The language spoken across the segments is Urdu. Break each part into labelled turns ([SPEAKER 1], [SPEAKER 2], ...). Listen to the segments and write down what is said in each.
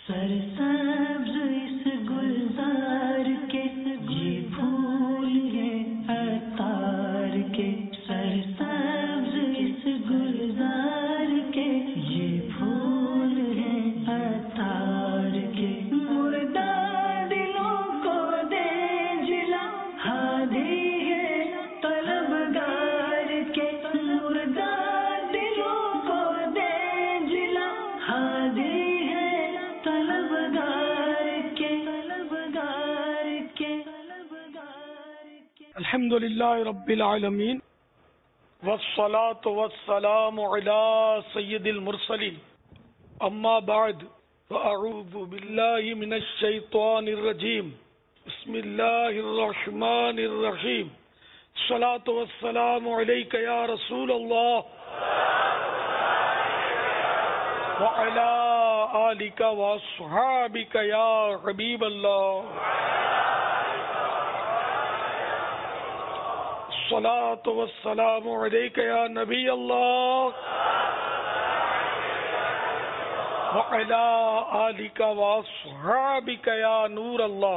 [SPEAKER 1] سرسبز اس گلزار کے یہ پھول ہیں عطار کے، سرسبز اس گلزار کے یہ پھول ہیں عطار کے، مردہ دلوں کو دے جلا ہادی ہے طلبگار کے، مردہ دلوں کو دے جلا ہادی
[SPEAKER 2] الحمد للہ رب العالمین والصلاة والسلام علی سید المرسلین اما بعد فاعوذ باللہ من الشیطان الرجیم بسم اللہ الرحمن الرحیم الصلاة والسلام علیک یا رسول اللہ وعلی آلک واصحابک یا حبیب اللہ، الصلاة والسلام علیک یا نبی اللہ وعلی آلک واصحابک یا نور اللہ۔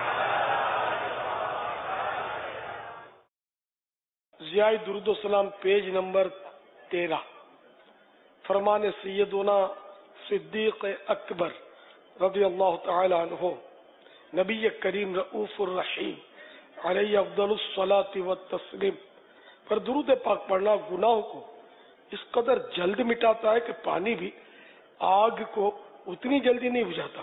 [SPEAKER 2] ضیاء درود و سلام پیج نمبر 13، فرمان سیدنا صدیق اکبر رضی اللہ تعالی عنہ، نبی کریم رؤوف الرحیم علیہ افضل الصلاۃ والتسلیم پر درود پاک پڑھنا گناہوں کو اس قدر جلد مٹاتا ہے کہ پانی بھی آگ کو اتنی جلدی نہیں بجھاتا،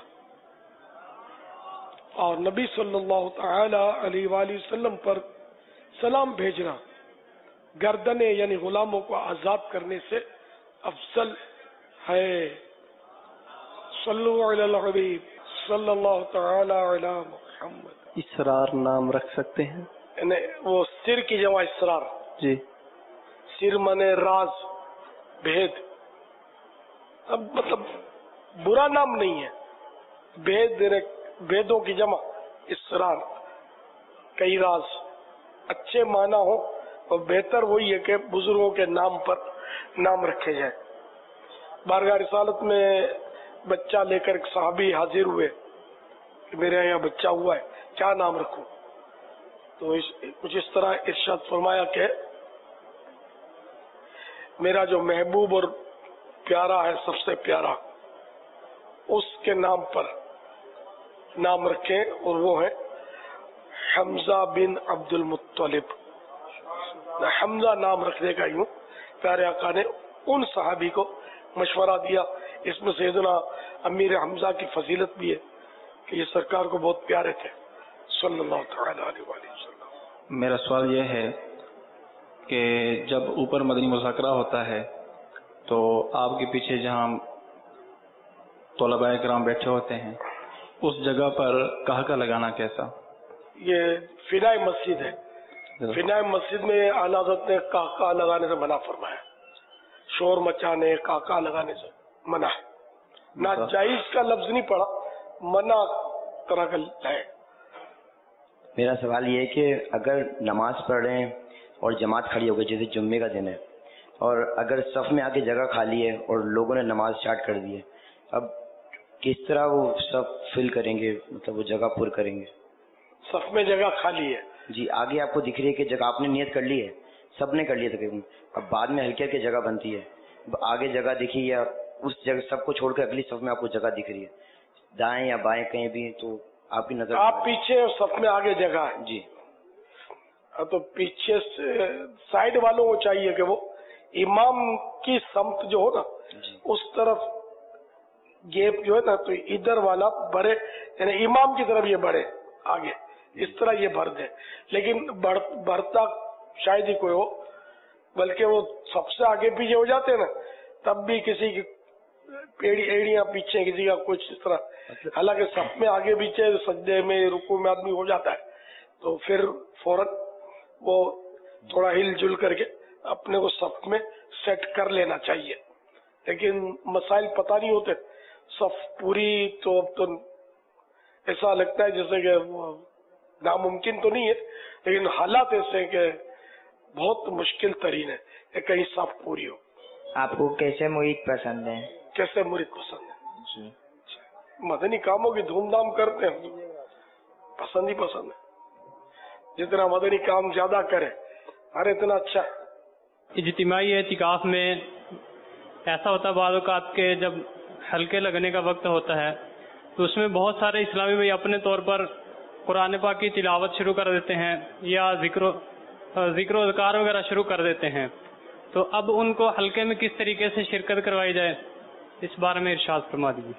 [SPEAKER 2] اور نبی صلی اللہ تعالی علیہ وآلہ وسلم پر سلام بھیجنا گردنیں یعنی غلاموں کو آزاد کرنے سے افضل ہے۔ صلو علی الحبیب صلی اللہ تعالی علی محمد۔
[SPEAKER 3] اسرار نام رکھ سکتے ہیں؟
[SPEAKER 2] وہ سر کی جمع اسرار
[SPEAKER 3] جی،
[SPEAKER 2] سر مانے راز، بھید، اب مطلب برا نام نہیں ہے، بھیدوں کی جمع اسرار، کئی راز اچھے معنی ہو، اور بہتر وہی ہے کہ بزرگوں کے نام پر نام رکھے جائیں۔ بارگاہ رسالت میں بچہ لے کر ایک صحابی حاضر ہوئے کہ میرے یہاں بچہ ہوا ہے، کیا نام رکھوں؟ تو کچھ اس طرح ارشاد فرمایا کہ میرا جو محبوب اور پیارا ہے، سب سے پیارا، اس کے نام پر نام رکھیں، اور وہ ہے حمزہ بن عبد المطلب۔ حمزہ نام رکھنے کا یوں پیارے آقا نے ان صحابی کو مشورہ دیا۔ اس میں سیدنا امیر حمزہ کی فضیلت بھی ہے کہ یہ سرکار کو بہت پیارے تھے صلی اللہ تعالی علیہ وآلہ وسلم۔
[SPEAKER 3] میرا سوال یہ ہے کہ جب اوپر مدنی مذاکرہ ہوتا ہے تو آپ کے پیچھے جہاں طلباء کرام بیٹھے ہوتے ہیں اس جگہ پر کہا لگانا کیسا؟
[SPEAKER 2] یہ فنائے مسجد ہے، فنائے مسجد میں اعلیٰ حضرت نے کہا لگانے سے منع فرمایا، شور مچانے کہا لگانے سے منع ہے، ناجائز کا لفظ نہیں پڑا، منع طرح کا ہے۔
[SPEAKER 4] میرا سوال یہ ہے کہ اگر نماز پڑھ رہے ہیں اور جماعت کھڑی ہو گئی، جیسے جمعے کا دن ہے، اور اگر صف میں آگے جگہ خالی ہے اور لوگوں نے نماز اسٹارٹ کر دی ہے، اب کس طرح وہ صف فل کریں گے، مطلب وہ جگہ پر کریں گے؟
[SPEAKER 2] صف میں جگہ خالی ہے
[SPEAKER 4] جی، آگے آپ کو دکھ رہی ہے کہ جگہ آپ نے نیت کر لی ہے، سب نے کر لی ہے تقریباً، اب بعد میں ہلکی ہلکی جگہ بنتی ہے، آگے جگہ دکھی یا اس جگہ سب کو چھوڑ کر اگلی صف میں آپ کو جگہ دکھ رہی ہے، دائیں یا بائیں کہیں بھی، تو آپ کی نظر
[SPEAKER 2] آپ پیچھے اور صف میں آگے جگہ ہے
[SPEAKER 4] جی،
[SPEAKER 2] تو پیچھے سے سائڈ والوں کو چاہیے کہ وہ امام کی سمت جو ہو نا اس طرف گیپ جو ہے نا، تو ادھر والا بڑھے، یعنی امام کی طرف یہ بڑھے آگے، اس طرح یہ بھر دے، لیکن بڑھتا شاید ہی کوئی ہو، بلکہ وہ سب سے آگے پیچھے ہو جاتے ہیں نا، تب بھی کسی کی ایڑیاں پیچھے، کسی کا کچھ اس طرح، حالانکہ سب میں آگے پیچھے سجدے میں رکوع میں آدمی ہو جاتا ہے، تو پھر فوراً وہ تھوڑا ہل جل کر کے اپنے کو صف میں سیٹ کر لینا چاہیے، لیکن مسائل پتہ نہیں ہوتے، صف پوری تو اب تو ایسا لگتا ہے جیسے کہ ناممکن تو نہیں ہے، لیکن حالات ایسے ہیں کہ بہت مشکل ترین ہے کہ کہیں صف پوری ہو۔
[SPEAKER 5] آپ کو کیسے مرید پسند ہیں؟
[SPEAKER 2] کیسے مرید پسند ہے؟
[SPEAKER 5] جی،
[SPEAKER 2] मदनी कामों की धूमधाम करते हैं, पसंद ही पसंद है। जितना मदनी काम ज्यादा करे अरे इतना अच्छा।
[SPEAKER 5] इज्तिमाई एतिकाफ में ऐसा होता है बाद औक़ात के जब हल्के लगने का वक्त होता है तो उसमें बहुत सारे इस्लामी भाई अपने तौर पर कुरान पाक की तिलावत शुरू कर देते हैं या जिक्र अज़कार वगैरह शुरू कर देते हैं। तो अब उनको हल्के में किस तरीके से शिरकत करवाई जाए, इस बारे में इरशाद फरमा दीजिए।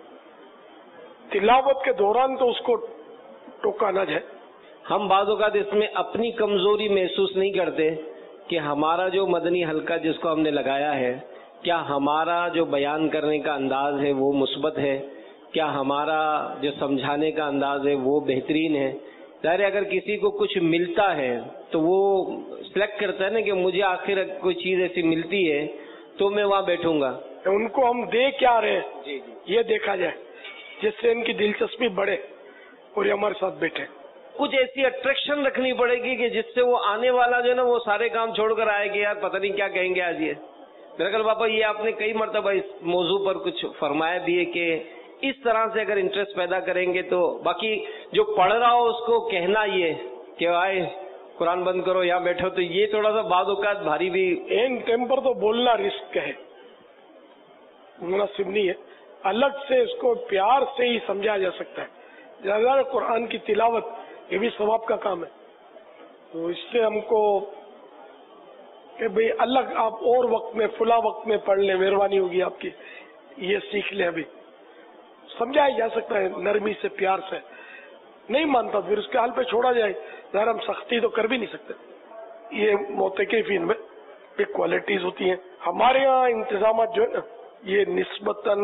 [SPEAKER 2] तिलावत के दौरान तो उसको टोका न जाए।
[SPEAKER 6] हम बाज़ औक़ात इसमें अपनी कमजोरी महसूस नहीं करते कि हमारा जो मदनी हल्का जिसको हमने लगाया है, क्या हमारा जो बयान करने का अंदाज है वो मुस्बत है, क्या हमारा जो समझाने का अंदाज है वो बेहतरीन है। ज़ाहिर है अगर किसी को कुछ मिलता है तो वो सिलेक्ट करता है ना कि मुझे आखिर कोई चीज ऐसी मिलती है तो मैं वहाँ बैठूंगा।
[SPEAKER 2] उनको हम दे क्या रहे ये देखा जाए जिससे इनकी दिलचस्पी बढ़े और ये हमारे साथ बैठे।
[SPEAKER 6] कुछ ऐसी अट्रैक्शन रखनी पड़ेगी कि जिससे वो आने वाला जो है ना वो सारे काम छोड़कर आए कि यार पता नहीं क्या कहेंगे आज ये। मेरा ख्याल पापा ये आपने कई मरतबा इस मौजू पर कुछ फरमाया भी है कि इस तरह से अगर इंटरेस्ट पैदा करेंगे तो बाकी जो पढ़ रहा हो उसको कहना ये कि आए कुरान बंद करो यहाँ बैठो, तो ये थोड़ा सा बाद औक़ात भारी भी
[SPEAKER 2] इन टेम्पर तो बोलना रिस्क है, मुनासिब नहीं है। अलग से इसको प्यार से ही समझाया जा सकता है। ज्यादा कुरान की तिलावत ये भी सवाब का काम है, तो इससे हमको कि भाई अलग आप और वक्त में फुला वक्त में पढ़ ले, मेहरबानी होगी आपकी, ये सीख ले। अभी समझाया जा सकता है नरमी से प्यार से। नहीं मानता फिर उसके हाल पे छोड़ा जाए, ज़रा हम सख्ती तो कर भी नहीं सकते। ये मोतकिफीन में भी क्वालिटीज होती हैं। हमारे यहाँ इंतजाम जो है ना ये निस्बतन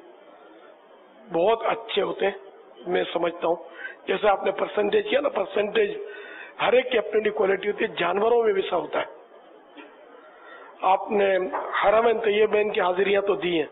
[SPEAKER 2] बहुत अच्छे होते हैं, मैं समझता हूँ। जैसे आपने परसेंटेज किया ना, परसेंटेज हर एक की अपनी क्वालिटी होती है। जानवरों में भी ऐसा होता है। आपने हरम तैयबैन की हाजिरियां तो दी हैं,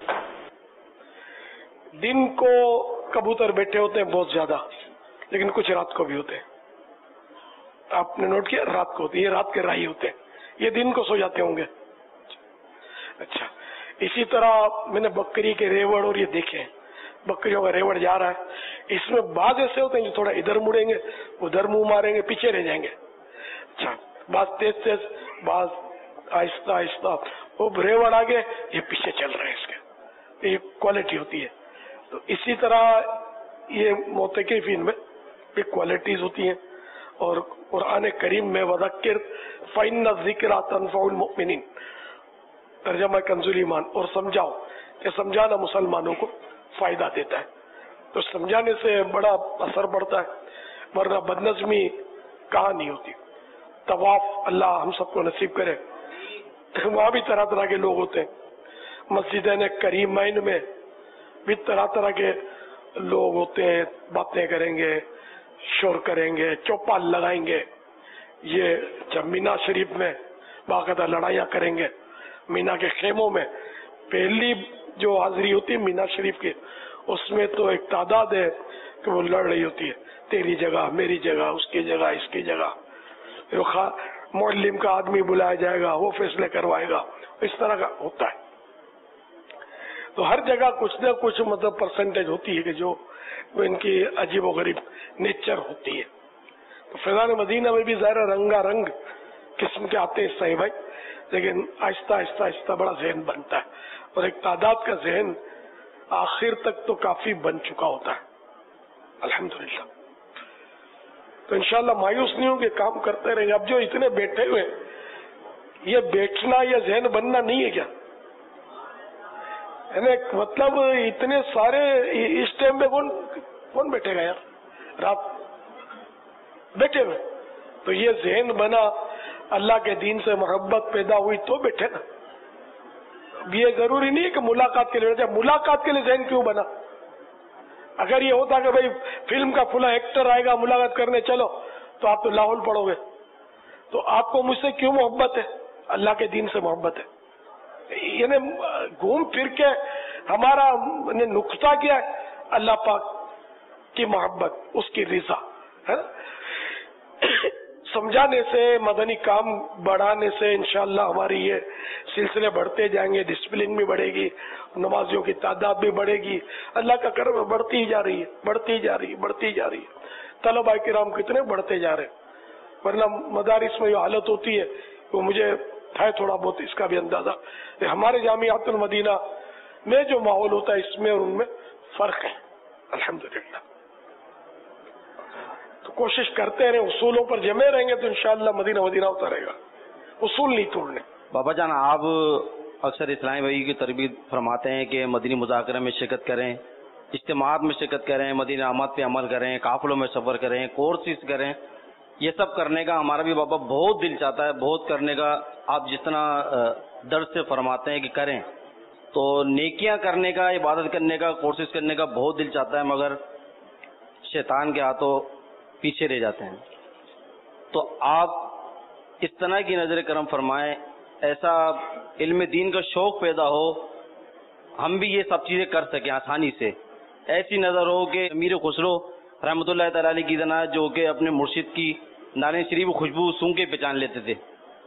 [SPEAKER 2] दिन को कबूतर बैठे होते हैं बहुत ज्यादा, लेकिन कुछ रात को भी होते हैं। आपने नोट किया रात को होते हैं, ये रात के राही होते हैं, ये दिन को सो जाते होंगे। अच्छा, इसी तरह मैंने बकरी के रेवड़ और ये देखे हैं, बकरियों का रेवड़ जा रहा है, इसमें बाज ऐसे होते हैं जो थोड़ा इधर मुड़ेंगे, उधर मुंह मारेंगे, पीछे रह जाएंगे। अच्छा, बाज तेज तेज, बाज आहिस्ता आहिस्ता, वो रेवड़ आगे, ये पीछे चल रहे हैं इसके, ये क्वालिटी होती है। तो इसी तरह ये मोतकिफीन में ये क्वालिटीज होती हैं। और कुरान करीम में वज़क्किर फ़इन्न ज़िक्रा तनफ़उल मुमिनीन, तर्जुमा कंज़ुल ईमान, और समझाओ कि समझाना मुसलमानों को फायदा देता है। तो समझाने से बड़ा असर पड़ता है, वरना बदनज़मी कहाँ नहीं होती। तवाफ अल्लाह हम सबको नसीब करे, वहाँ भी तरह तरह के लोग होते हैं। मस्जिदैन करीमैन में भी तरह तरह के लोग होते हैं, बातें करेंगे, शोर करेंगे, चौपाल लगाएंगे। ये जब मीना शरीफ में बाकायदा लड़ाइयाँ करेंगे, मीना के खेमों में पहली जो हाजिरी होती है मीना शरीफ की, उसमें तो एक तादाद है कि वो लड़ रही होती है, तेरी जगह, मेरी जगह, उसकी जगह, इसकी जगह। मुअल्लिम का आदमी बुलाया जाएगा, वो फैसले करवाएगा, इस तरह का होता है। तो हर जगह कुछ न कुछ मतलब परसेंटेज होती है कि जो वो इनकी अजीब व गरीब नेचर होती है। तो फैज़ान मदीना में भी ज़ाहिर रंगा रंग किस्म के आते हैं सही भाई, लेकिन आहिस्ता आहिस्ता आहिस्ता बड़ा जहन बनता है, और एक तादाद का जहन आखिर तक तो काफी बन चुका होता है अल्हम्दुलिल्लाह। तो इंशाल्लाह मायूस नहीं होंगे, काम करते रहेंगे। अब जो इतने बैठे हुए, ये बैठना या जहन बनना नहीं है क्या, है ना? मतलब इतने सारे इस टाइम में कौन बैठेगा यार, रात बैठे हुए। तो ये जहन बना, अल्लाह के दीन से मोहब्बत पैदा हुई तो बैठे ना। ये जरूरी नहीं है कि मुलाकात के लिए, मुलाकात के लिए जहन क्यों बना? अगर ये होता कि भाई फिल्म का फुला एक्टर आएगा मुलाकात करने चलो, तो आप तो लाहौल पड़ोगे। तो आपको मुझसे क्यों मोहब्बत है? अल्लाह के दीन से मोहब्बत है। यानी घूम फिर के हमारा नुक्ता क्या है? अल्लाह पाक की मोहब्बत, उसकी रिजा है। समझाने से, मदनी काम बढ़ाने से इंशाअल्लाह हमारी ये सिलसिले बढ़ते जाएंगे, डिसिप्लिन भी बढ़ेगी, नमाजियों की तादाद भी बढ़ेगी। अल्लाह का करम बढ़ती ही जा रही है, बढ़ती जा रही है, बढ़ती जा रही है। तलबा किराम कितने बढ़ते जा रहे हैं, वरना मदारिस में ये हालत होती है वो मुझे है थोड़ा बहुत इसका भी अंदाजा। हमारे जामियातुल मदीना में जो माहौल होता है इसमें और उनमें फर्क है अल्हम्दुलिल्लाह। तो कोशिश करते रहे, उसूलों पर जमे रहेंगे तो इंशाअल्लाह मदीना मदीना होता रहेगा, उसूल नहीं तोड़ने।
[SPEAKER 7] बाबा जान, आप अक्सर इस्लामी भाई की तरबियत फरमाते हैं कि मदनी मुज़ाकरा में शिरकत करें, इज्तिमात में शिरकत करें, मदीना आमद पे अमल करें, काफिलों में सफ़र करें, कोर्सेज करें। ये सब करने का हमारा भी बाबा बहुत दिल चाहता है, बहुत करने का। आप जितना दर्द से फरमाते हैं कि करें, तो नेकियां करने का, इबादत करने का, कोर्सेज करने का बहुत दिल चाहता है, मगर शैतान के हाथों पीछे रह जाते हैं। तो आप इस तरह की नजर करम फरमाएं, ऐसा इल्म दीन का शौक पैदा हो, हम भी ये सब चीजें कर सकें आसानी से। ऐसी नजर हो कि अमीर खुसरो रहमतुल्लाह तआला अलैह की तरह, जो कि अपने मुर्शिद की नाले शरीफ खुशबू सूंघ के पहचान लेते थे।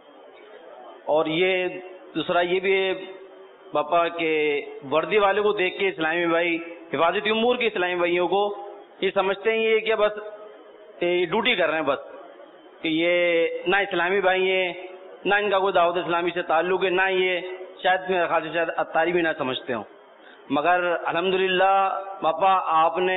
[SPEAKER 7] और ये दूसरा ये भी बापा के वर्दी वाले को देख के इस्लामी भाई, हिफाजत उमूर के इस्लामी भाइयों को ये समझते हैं ये कि बस ड्यूटी कर रहे हैं, बस कि ये ना इस्लामी भाई है, ना इनका कोई दावत इस्लामी से ताल्लुक है, ना ये शायद मेरे ख्याल से शायद अत्तारी भी ना समझते हो। मगर अल्हम्दुलिल्लाह बापा आपने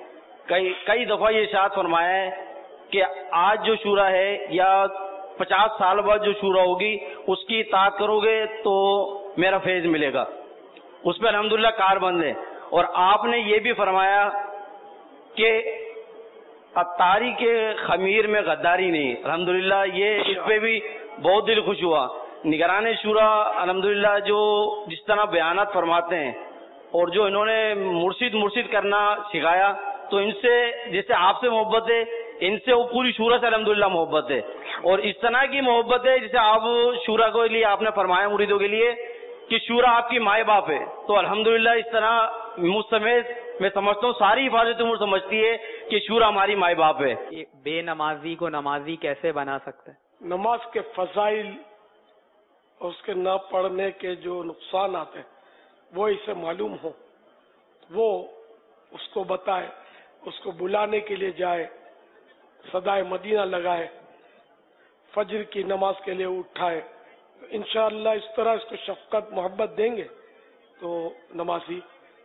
[SPEAKER 7] कई दफा ये इरशाद फरमाया है कि आज जो शूरा है या 50 साल बाद जो शूरा होगी उसकी इताअत करोगे तो मेरा फैज मिलेगा। उसमें अल्हम्दुलिल्लाह कारबंद है। और आपने ये भी फरमाया कि अत्तारी के खमीर में गद्दारी नहीं। अल्हम्दुलिल्लाह ये इस पे भी बहुत दिल खुश हुआ। निगरान शूरा अल्हम्दुलिल्लाह जो जिस तरह बयानात फरमाते हैं और जो इन्होंने मुर्शिद करना सिखाया, तो इनसे जैसे आपसे मोहब्बत है, इनसे वो पूरी शूरा से अल्हम्दुलिल्लाह मोहब्बत है। और इस तरह की मोहब्बत है जैसे आप शूरा के लिए आपने फरमाया मुरीदों के लिए कि शूरा आपकी माए बाप है। तो अल्हम्दुलिल्लाह इस तरह मुझ समेत मैं समझता हूँ सारी हिफाजत उमूर समझती है कि शूरा हमारी माए बाप है।
[SPEAKER 5] बेनमाजी को नमाजी कैसे बना सकते हैं?
[SPEAKER 2] नमाज के फजाइल और उसके न पढ़ने के जो नुकसान आते हैं वो इसे मालूम हो, वो उसको बताए, उसको बुलाने के लिए जाए, सदाए मदीना लगाए, फजर की नमाज के लिए उठाए। तो इंशाअल्लाह इस तरह इसको शफकत मोहब्बत देंगे तो नमाजी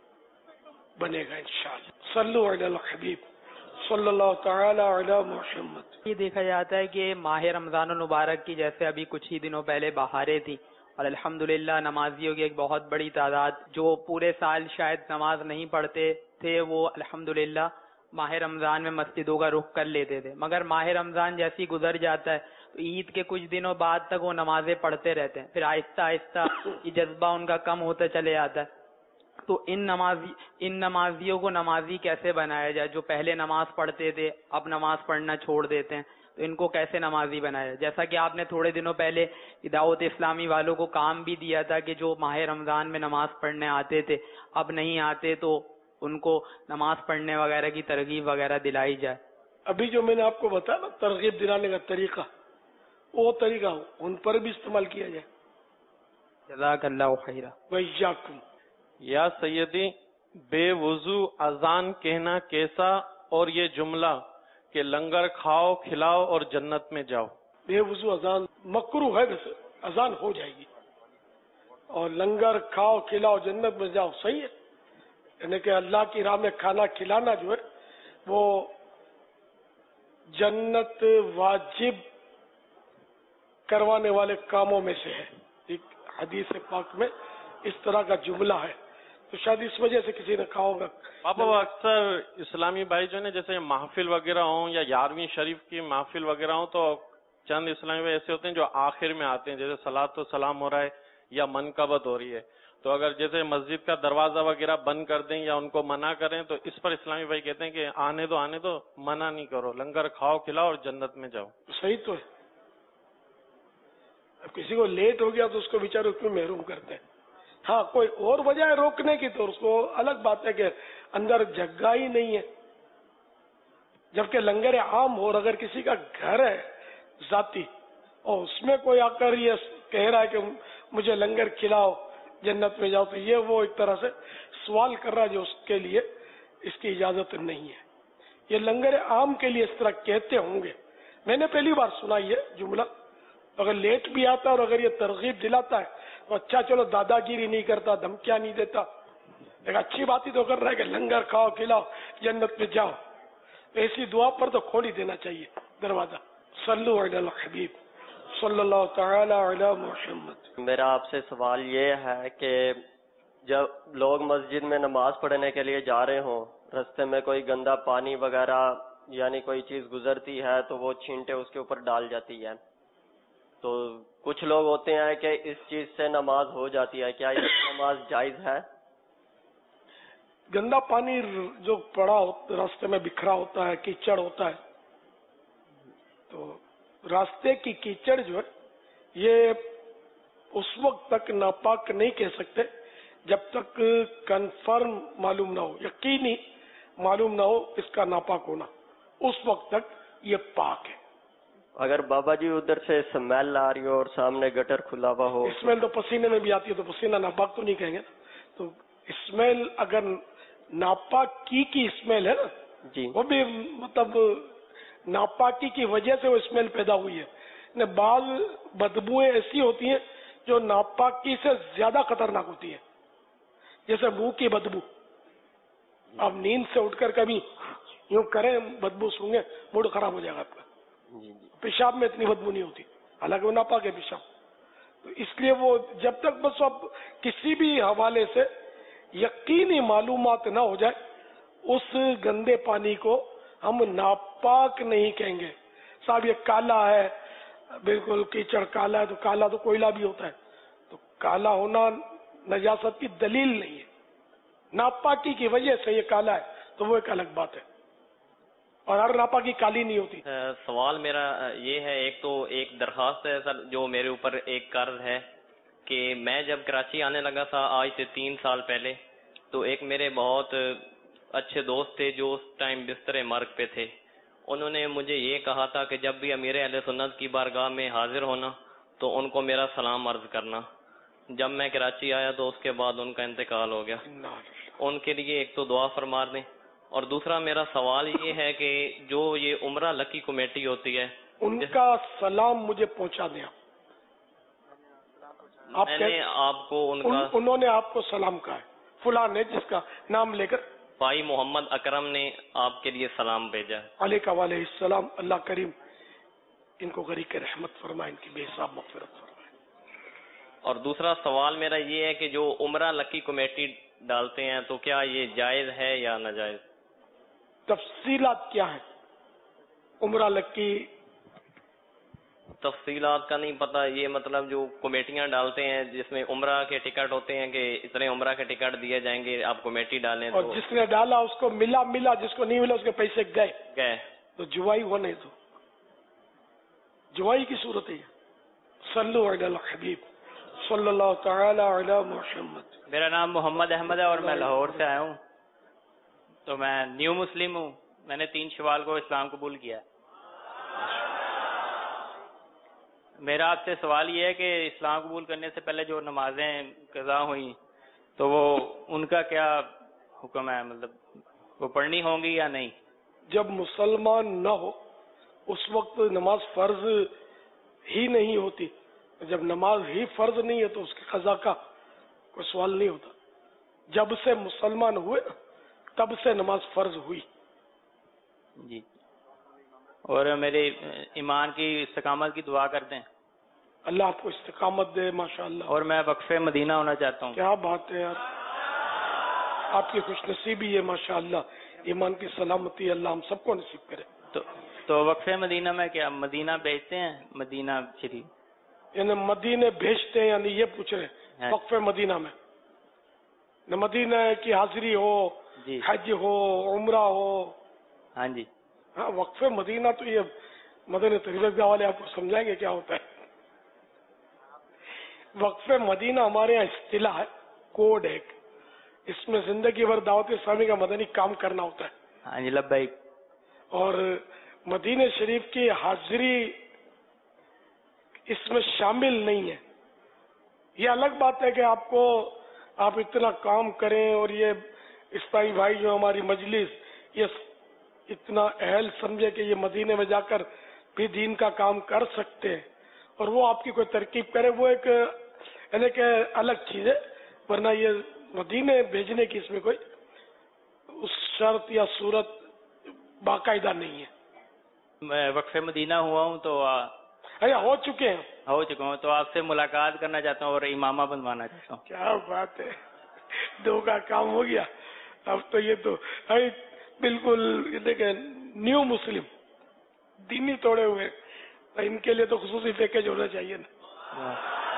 [SPEAKER 2] बनेगा इंशाअल्लाह। सल्लु अलल हबीब सल्लल्लाहु तआला अला मुहम्मद।
[SPEAKER 5] ये देखा जाता है कि माह रमजान मुबारक की जैसे अभी कुछ ही दिनों पहले बहारें थी और अल्हम्दुलिल्लाह नमाजियों की एक बहुत बड़ी तादाद जो पूरे साल शायद नमाज नहीं पढ़ते थे, वो अल्हम्दुलिल्लाह माह रमजान में मस्जिदों का रुख कर लेते थे। मगर माह रमजान जैसे ही गुजर जाता है तो ईद के कुछ दिनों बाद तक वो नमाजें पढ़ते रहते हैं, फिर आहिस्ता आहिस्ता ये जज्बा उनका कम होता चले जाता है। तो इन नमाजियों को नमाजी कैसे बनाया जाए? जो पहले नमाज पढ़ते थे अब नमाज पढ़ना छोड़ देते हैं, तो इनको कैसे नमाजी बनाया जाए? जैसा कि आपने थोड़े दिनों पहले दावत इस्लामी वालों को काम भी दिया था कि जो माह रमजान में नमाज पढ़ने आते थे अब नहीं आते, तो उनको नमाज पढ़ने वगैरह की तरगीब वगैरह दिलाई जाए।
[SPEAKER 2] अभी जो मैंने आपको बताया ना तरगीब दिलाने का तरीका, वो तरीका उन पर भी इस्तेमाल किया जाए।
[SPEAKER 5] जज़ाकल्लाहु खैरा।
[SPEAKER 2] वइय्याकुम।
[SPEAKER 8] या सैयदी, बेवुजू अजान कहना कैसा, और ये जुमला कि लंगर खाओ खिलाओ और जन्नत में जाओ।
[SPEAKER 2] बेवुजू अजान मकरू है, वैसे अजान हो जाएगी, और लंगर खाओ खिलाओ जन्नत में जाओ सही है। यानी कि अल्लाह की राह में खाना खिलाना जो है वो जन्नत वाजिब करवाने वाले कामों में से है। एक हदीस पाक में इस तरह का जुमला है, तो शायद इस वजह से किसी ने कहा होगा।
[SPEAKER 8] पापा वो अक्सर इस्लामी भाई जो है जैसे महफिल वगैरह हो या 11वीं शरीफ की महफिल वगैरह हो, तो चंद इस्लामी भाई ऐसे होते हैं जो आखिर में आते हैं, जैसे सलात तो सलाम हो रहा है या मनकबत हो रही है, तो अगर जैसे मस्जिद का दरवाजा वगैरह बंद कर दें या उनको मना करें, तो इस पर इस्लामी भाई कहते हैं कि आने दो, मना नहीं करो, लंगर खाओ खिलाओ और जन्नत में जाओ।
[SPEAKER 2] सही तो है। अब किसी को लेट हो गया तो उसको बेचारे क्यों महरूम करते हैं? हाँ, कोई और वजह है रोकने की तो उसको अलग बात है कि अंदर जगह ही नहीं है। जबकि लंगर आम हो और अगर किसी का घर है ذاتی، اور اس میں کوئی آ کر یہ کہہ رہا ہے کہ مجھے لنگر کھلاؤ جنت میں جاؤ، تو یہ وہ ایک طرح سے سوال کر رہا ہے جو اس کے لیے اس کی اجازت نہیں ہے. یہ لنگر عام کے لیے اس طرح کہتے ہوں گے، میں نے پہلی بار سنا یہ جملہ. اگر لیٹ بھی آتا اور اگر یہ ترغیب دلاتا ہے تو اچھا، چلو دادا گیری نہیں کرتا، دھمکیاں نہیں دیتا، ایک اچھی بات ہی تو کر رہا ہے کہ لنگر کھاؤ کھلاؤ جنت میں جاؤ. ایسی دعا پر تو کھول ہی دینا چاہیے دروازہ. صلو علی الحبیب صلی اللہ تعالی علی محمد.
[SPEAKER 9] میرا آپ سے سوال یہ ہے کہ جب لوگ مسجد میں نماز پڑھنے کے لیے جا رہے ہوں، رستے میں کوئی گندا پانی وغیرہ یعنی کوئی چیز گزرتی ہے تو وہ چھینٹے اس کے اوپر ڈال جاتی ہے، تو کچھ لوگ ہوتے ہیں کہ اس چیز سے نماز ہو جاتی ہے، کیا یہ نماز جائز ہے؟
[SPEAKER 2] گندا پانی جو پڑا راستے میں بکھرا ہوتا ہے، کیچڑ ہوتا ہے، تو راستے کی کیچڑ جو ہے یہ اس وقت تک ناپاک نہیں کہہ سکتے جب تک کنفرم معلوم نہ ہو، یقینی معلوم نہ ہو اس کا ناپاک ہونا، اس وقت تک یہ پاک ہے.
[SPEAKER 9] اگر بابا جی ادھر سے اسمیل آ رہی ہو اور سامنے گٹر کھلا ہوا ہو،
[SPEAKER 2] اسمیل تو پسینے میں بھی آتی ہے، تو پسینہ ناپاک تو نہیں کہیں گے. تو اسمیل اگر ناپاک کی اسمیل ہے نا
[SPEAKER 9] جی
[SPEAKER 2] وہ بھی مطلب ناپاکی کی وجہ سے وہ اسمیل پیدا ہوئی ہے. بعض بدبوئیں ایسی ہوتی ہیں جو ناپاکی سے زیادہ خطرناک ہوتی ہے، جیسے منہ کی بدبو. آپ نیند سے اٹھ کر کبھی یوں کریں بدبو سونگے موڈ خراب ہو جائے گا آپ کا. پیشاب میں اتنی بدبو نہیں ہوتی، حالانکہ وہ ناپاک ہے پیشاب. تو اس لیے وہ جب تک بس اب کسی بھی حوالے سے یقینی معلومات نہ ہو جائے اس گندے پانی کو ہم ناپاک نہیں کہیں گے. صاحب یہ کالا ہے، بالکل کیچڑ کالا ہے، تو کالا تو کوئلہ بھی ہوتا ہے، تو کالا ہونا نجاست کی دلیل نہیں ہے. ناپاکی کی وجہ سے یہ کالا ہے تو وہ ایک الگ بات ہے، اور ہر ناپاکی کالی نہیں ہوتی.
[SPEAKER 10] سوال میرا یہ ہے، ایک تو ایک درخواست ہے سر، جو میرے اوپر ایک قرض ہے کہ میں جب کراچی آنے لگا تھا آج سے 3 سال پہلے، تو ایک میرے بہت اچھے دوست تھے جو اس ٹائم بستر مرگ پہ تھے. انہوں نے مجھے یہ کہا تھا کہ جب بھی امیر اہل سنت کی بارگاہ میں حاضر ہونا تو ان کو میرا سلام عرض کرنا. جب میں کراچی آیا تو اس کے بعد ان کا انتقال ہو گیا. ان کے لیے ایک تو دعا فرما دیں. اور دوسرا میرا سوال یہ ہے کہ جو یہ عمرہ لکی کمیٹی ہوتی ہے
[SPEAKER 2] ان کا سلام مجھے پہنچا دیں.
[SPEAKER 10] میں نے آپ کو
[SPEAKER 2] انہوں نے آپ کو سلام کہا ہے، فلاں نے جس کا نام لے کر
[SPEAKER 10] بھائی محمد اکرم نے آپ کے لیے سلام بھیجا.
[SPEAKER 2] علیہ وعلیہ السلام. اللہ کریم ان کو غریق رحمت فرمائے، ان کی بے حساب مغفرت فرمائے.
[SPEAKER 10] اور دوسرا سوال میرا یہ ہے کہ جو عمرہ لکی کمیٹی ڈالتے ہیں تو کیا یہ جائز ہے یا ناجائز؟
[SPEAKER 2] تفصیلات کیا ہیں عمرہ لکی؟
[SPEAKER 10] تفصیلات کا نہیں پتا. یہ مطلب جو کمیٹیاں ڈالتے ہیں جس میں عمرہ کے ٹکٹ ہوتے ہیں کہ اتنے عمرہ کے ٹکٹ دیے جائیں گے، آپ کمیٹی ڈالیں
[SPEAKER 2] اور جس نے ڈالا اس کو ملا، جس کو نہیں ملا اس کے پیسے گئے تو جوائی ہوا نہیں، تو جوائی کی صورت ہے. صلو علی الحبیب صلی اللہ تعالی علی محمد.
[SPEAKER 11] میرا نام محمد احمد ہے اور میں لاہور سے آیا ہوں، تو میں نیو مسلم ہوں. میں نے 3 شوال کو اسلام قبول کیا. میرا آپ سے سوال یہ ہے کہ اسلام قبول کرنے سے پہلے جو نمازیں قضا ہوئیں تو وہ ان کا کیا حکم ہے، مطلب وہ پڑھنی ہوں گی یا نہیں؟
[SPEAKER 2] جب مسلمان نہ ہو اس وقت نماز فرض ہی نہیں ہوتی. جب نماز ہی فرض نہیں ہے تو اس کی قضا کا کوئی سوال نہیں ہوتا. جب سے مسلمان ہوئے تب سے نماز فرض ہوئی.
[SPEAKER 11] جی. اور میرے ایمان کی استقامت کی دعا کرتے ہیں.
[SPEAKER 2] اللہ آپ کو استقامت دے ماشاءاللہ.
[SPEAKER 11] اور میں وقف مدینہ ہونا چاہتا ہوں.
[SPEAKER 2] کیا بات ہے یار، آپ کی خوش نصیبی ہے ماشاءاللہ. ایمان کی سلامتی اللہ ہم سب کو نصیب کرے.
[SPEAKER 11] تو وقف مدینہ میں کیا مدینہ بھیجتے ہیں؟ مدینہ شریف
[SPEAKER 2] یعنی مدینے بھیجتے ہیں، یعنی یہ پوچھ رہے ہیں وقف مدینہ میں نہ مدینہ کی حاضری ہو،
[SPEAKER 11] جی،
[SPEAKER 2] حج ہو، عمرہ ہو.
[SPEAKER 11] ہاں جی.
[SPEAKER 2] ہاں وقف مدینہ تو یہ مدنی تربیت والے آپ کو سمجھائیں گے کیا ہوتا ہے. وقف مدینہ ہمارے یہاں اصطلاح ہے، کوڈ ہے. اس میں زندگی بھر دعوت اسلامی کا مدنی کام کرنا ہوتا ہے.
[SPEAKER 11] ہاں جی لبیک.
[SPEAKER 2] اور مدینہ شریف کی حاضری اس میں شامل نہیں ہے. یہ الگ بات ہے کہ آپ اتنا کام کریں اور یہ اسلامی بھائی جو ہماری مجلس یہ اتنا اہل سمجھے کہ یہ مدینے میں جا کر بھی دین کا کام کر سکتے ہیں اور وہ آپ کی کوئی ترکیب کرے، وہ ایک یعنی کہ الگ چیز ہے. ورنہ یہ مدینے بھیجنے کی اس میں کوئی اس شرط یا صورت باقاعدہ نہیں ہے.
[SPEAKER 11] میں وقف مدینہ ہوا ہوں تو
[SPEAKER 2] ہو چکے ہیں،
[SPEAKER 11] ہو چکا ہوں، تو آپ سے ملاقات کرنا چاہتا ہوں اور امامہ بنوانا چاہتا ہوں.
[SPEAKER 2] کیا بات ہے، 2 کا کام ہو گیا. اب تو یہ تو بالکل دیکھیں نیو مسلم دینی توڑے ہوئے، ان کے لیے تو خصوصی پیکج ہونا چاہیے نا.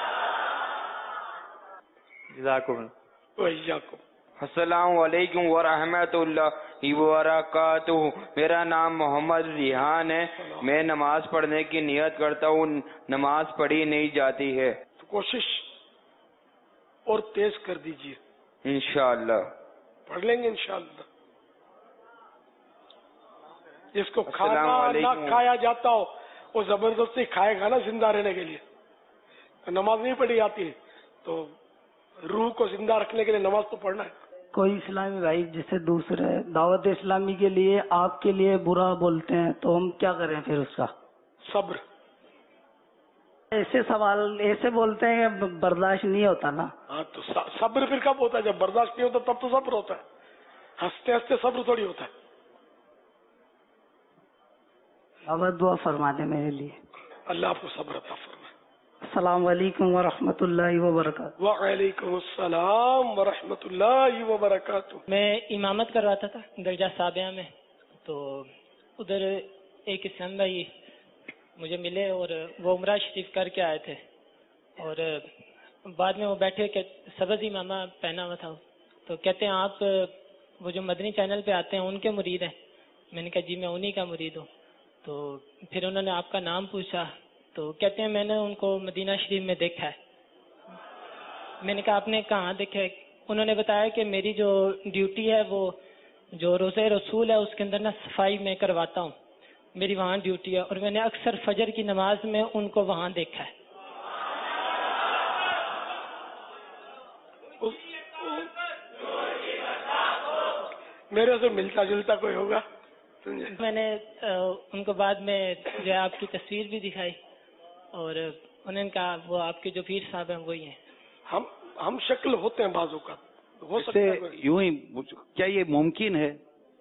[SPEAKER 11] جزاکم
[SPEAKER 2] وإياكم.
[SPEAKER 12] السلام علیکم ورحمۃ اللہ وبرکاتہ. میرا نام محمد ریحان ہے. میں نماز پڑھنے کی نیت کرتا ہوں، نماز پڑھی نہیں جاتی ہے.
[SPEAKER 2] تو کوشش اور تیز کر دیجیے،
[SPEAKER 12] انشاءاللہ
[SPEAKER 2] پڑھ لیں گے انشاءاللہ. جس کو کھانا نہ کھایا جاتا ہو وہ زبردستی کھائے گا نا زندہ رہنے کے لیے. نماز نہیں پڑھی جاتی تو روح کو زندہ رکھنے کے لیے نماز تو پڑھنا ہے.
[SPEAKER 13] کوئی اسلامی بھائی جسے دوسرے دعوت اسلامی کے لیے آپ کے لیے برا بولتے ہیں تو ہم کیا کریں پھر اس کا؟
[SPEAKER 2] صبر.
[SPEAKER 13] ایسے سوال ایسے بولتے ہیں کہ برداشت نہیں ہوتا نا.
[SPEAKER 2] ہاں تو صبر پھر کب ہوتا ہے؟ جب برداشت نہیں ہوتا تب تو صبر ہوتا ہے. ہنستے ہنستے صبر تھوڑی ہوتا ہے.
[SPEAKER 13] اب دعا فرما دیں میرے لیے.
[SPEAKER 2] اللہ آپ کو صبر عطا فرمائے.
[SPEAKER 13] السلام علیکم ورحمۃ اللہ وبرکاتہ.
[SPEAKER 2] وعلیکم السلام ورحمۃ اللہ وبرکاتہ.
[SPEAKER 14] میں امامت کرواتا تھا درجہ سابعہ میں، تو ادھر ایک اسلام بھائی مجھے ملے اور وہ عمرہ شریف کر کے آئے تھے، اور بعد میں وہ بیٹھے کہ سبز امامہ پہنا ہوا تھا، تو کہتے ہیں آپ وہ جو مدنی چینل پہ آتے ہیں ان کے مرید ہیں. میں نے کہا جی میں انہی کا مرید ہوں. تو پھر انہوں نے آپ کا نام پوچھا تو کہتے ہیں میں نے ان کو مدینہ شریف میں دیکھا ہے. میں نے کہا آپ نے کہاں دیکھا ہے؟ انہوں نے بتایا کہ میری جو ڈیوٹی ہے وہ جو روزہ رسول ہے اس کے اندر نا صفائی میں کرواتا ہوں، میری وہاں ڈیوٹی ہے، اور میں نے اکثر فجر کی نماز میں ان کو وہاں دیکھا ہے.
[SPEAKER 2] میرے سے ملتا جلتا کوئی ہوگا.
[SPEAKER 14] میں نے ان کو بعد میں جو ہے آپ کی تصویر بھی دکھائی اور انہوں نے کہا وہ آپ کے جو پیر صاحب ہیں وہی ہیں.
[SPEAKER 2] ہم شکل ہوتے ہیں بعض اوقات، ہو سکتا ہے
[SPEAKER 15] یوں ہی. کیا یہ ممکن ہے؟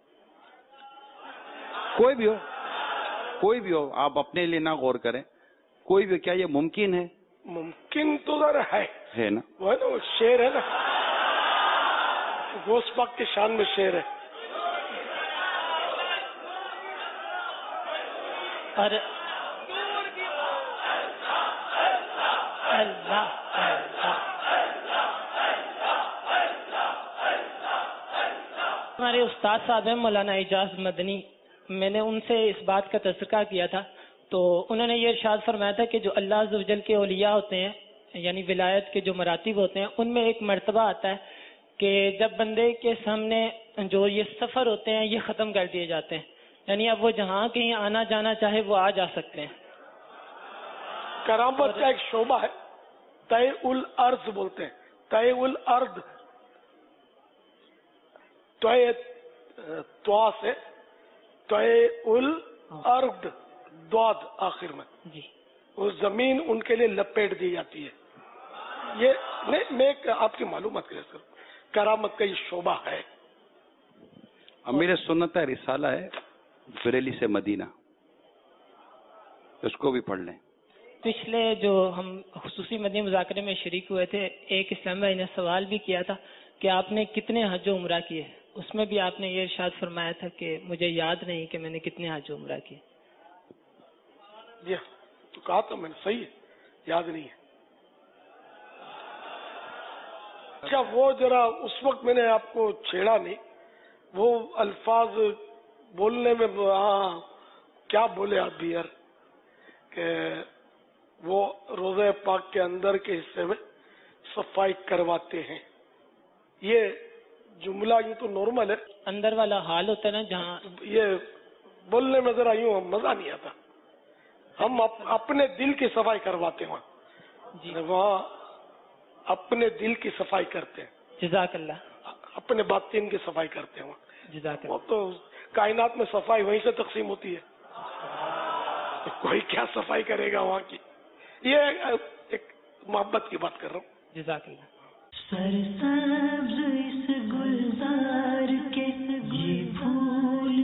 [SPEAKER 15] کوئی بھی ہو آپ اپنے لیے نہ غور کریں، کوئی بھی، کیا یہ ممکن ہے؟
[SPEAKER 2] ممکن تو ذرا ہے
[SPEAKER 15] نا.
[SPEAKER 2] وہ ہے نا، وہ شعر ہے نا، غوث پاک کی شان میں شعر ہے.
[SPEAKER 14] اور اللہ ہمارے استاد صاحب ہیں مولانا اعجاز مدنی، میں نے ان سے اس بات کا تذکرہ کیا تھا تو انہوں نے یہ ارشاد فرمایا تھا کہ جو اللہ عز و جل کے اولیاء ہوتے ہیں یعنی ولایت کے جو مراتب ہوتے ہیں ان میں ایک مرتبہ آتا ہے کہ جب بندے کے سامنے جو یہ سفر ہوتے ہیں یہ ختم کر دیے جاتے ہیں، یعنی اب وہ جہاں کہیں آنا جانا چاہے وہ آ جا سکتے ہیں.
[SPEAKER 2] کرامت کا ایک شعبہ ہے طے الارض بولتے ہیں. طے الارض طوا سے طے الارض دواد آخر میں
[SPEAKER 14] جی
[SPEAKER 2] وہ زمین ان کے لیے لپیٹ دی جاتی ہے. یہ میں آپ کی معلومات کے لیے کرامت کا یہ شعبہ ہے.
[SPEAKER 15] امیر سنت رسالہ ہے بریلی سے مدینہ، اس کو بھی پڑھ لیں.
[SPEAKER 14] پچھلے جو ہم خصوصی مدنی مذاکرے میں شریک ہوئے تھے ایک اسلام بھائی نے سوال بھی کیا تھا کہ آپ نے کتنے حج و عمرہ کیے، اس میں بھی آپ نے یہ ارشاد فرمایا تھا کہ مجھے یاد نہیں کہ میں نے کتنے حج و عمرہ کیے.
[SPEAKER 2] جی تو کہا تو میں نے، صحیح ہے، یاد نہیں ہے. اچھا وہ ذرا اس وقت میں نے آپ کو چھیڑا نہیں، وہ الفاظ بولنے میں کیا بولے آپ بھی یار، کہ وہ روزہ پاک کے اندر کے حصے میں صفائی کرواتے ہیں. یہ جملہ یوں تو نارمل ہے،
[SPEAKER 14] اندر والا حال ہوتا ہے نا جہاں
[SPEAKER 2] یہ بولنے میں ذرا یوں مزہ نہیں آتا. ہم اپنے دل کی صفائی کرواتے ہیں وہاں اپنے دل کی صفائی کرتے ہیں.
[SPEAKER 14] جزاک اللہ.
[SPEAKER 2] اپنے باطن کی صفائی کرتے ہیں وہاں.
[SPEAKER 14] جزاک اللہ.
[SPEAKER 2] وہ تو کائنات میں صفائی وہیں سے تقسیم ہوتی ہے. تو کوئی کیا صفائی کرے گا وہاں کی. یہ ایک محبت کی بات کر رہا ہوں.
[SPEAKER 14] جزاک اللہ.
[SPEAKER 1] سرسبز اس گلزار کے یہ پھول